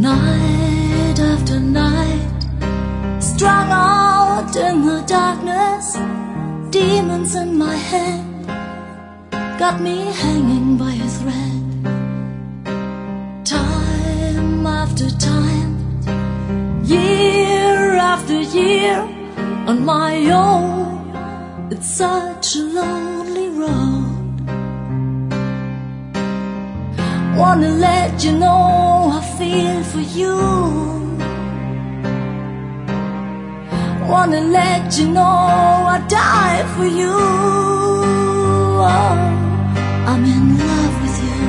Night after night, strung out in the darkness, demons in my head got me hanging by a thread. Time after time, year after year, on my own, it's such a lonely road. Wanna let you know I feel for you. Wanna let you know I die for you. Oh, I'm in love with you.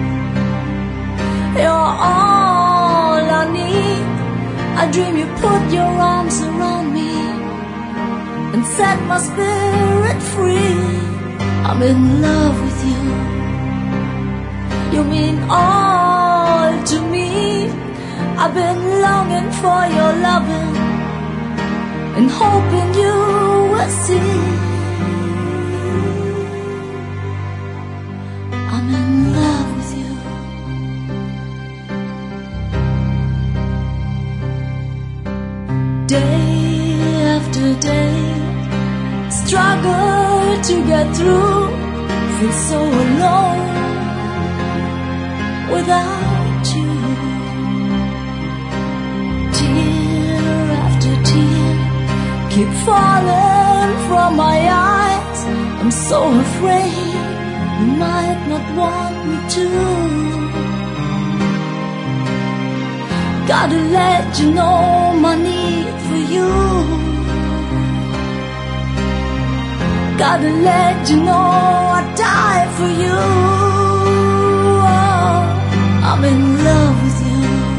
You're all I need. I dream you put your arms around me and set my spirit free. I'm in love with you. You mean all to me. I've been longing for your loving and hoping you will see. I'm in love with you. Day after day, struggle to get through, feel so alone without you. Tear after tear keep falling from my eyes. I'm so afraid you might not want me to. Gotta let you know my need for you. Gotta let you know I die for you. I'm in love with you.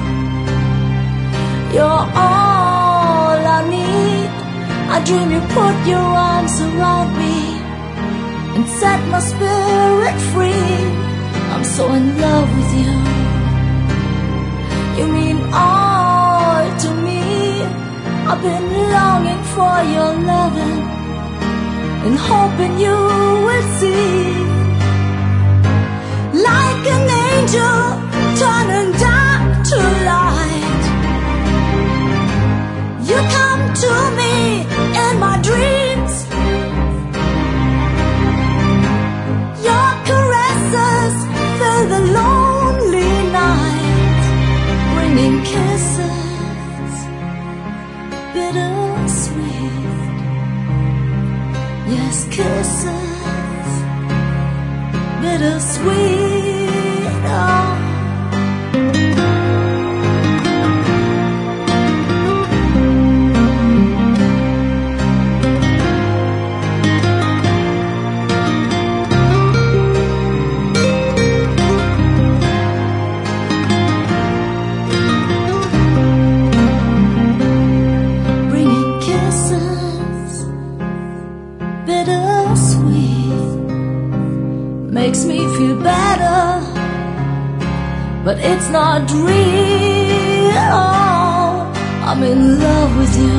You're all I need. I dream you put your arms around me and set my spirit free. I'm so in love with you. You mean all to me. I've been longing for your loving and hoping you will see. Like an angel turning dark to light, you come to me in my dreams. Your caresses fill the lonely night, bringing kisses bittersweet. Yes, kisses bittersweet. Oh. Makes me feel better, but it's not real. I'm in love with you.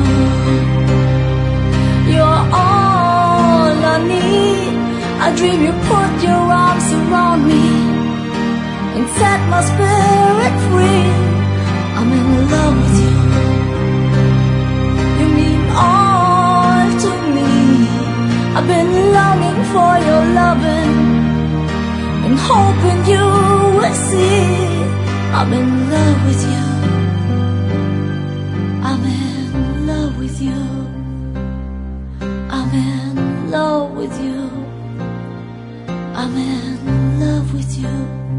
You're all I need. I dream you put your arms around me and set my spirit free. I'm in love with you. You mean all to me. I've been longing for your loving and hoping you will see. I'm in love with you. I'm in love with you. I'm in love with you. I'm in love with you.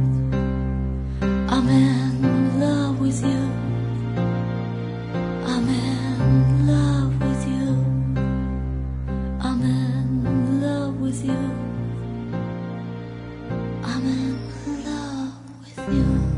I'm in love with you. I'm in love with you. I'm in love with you. I'm in love with you.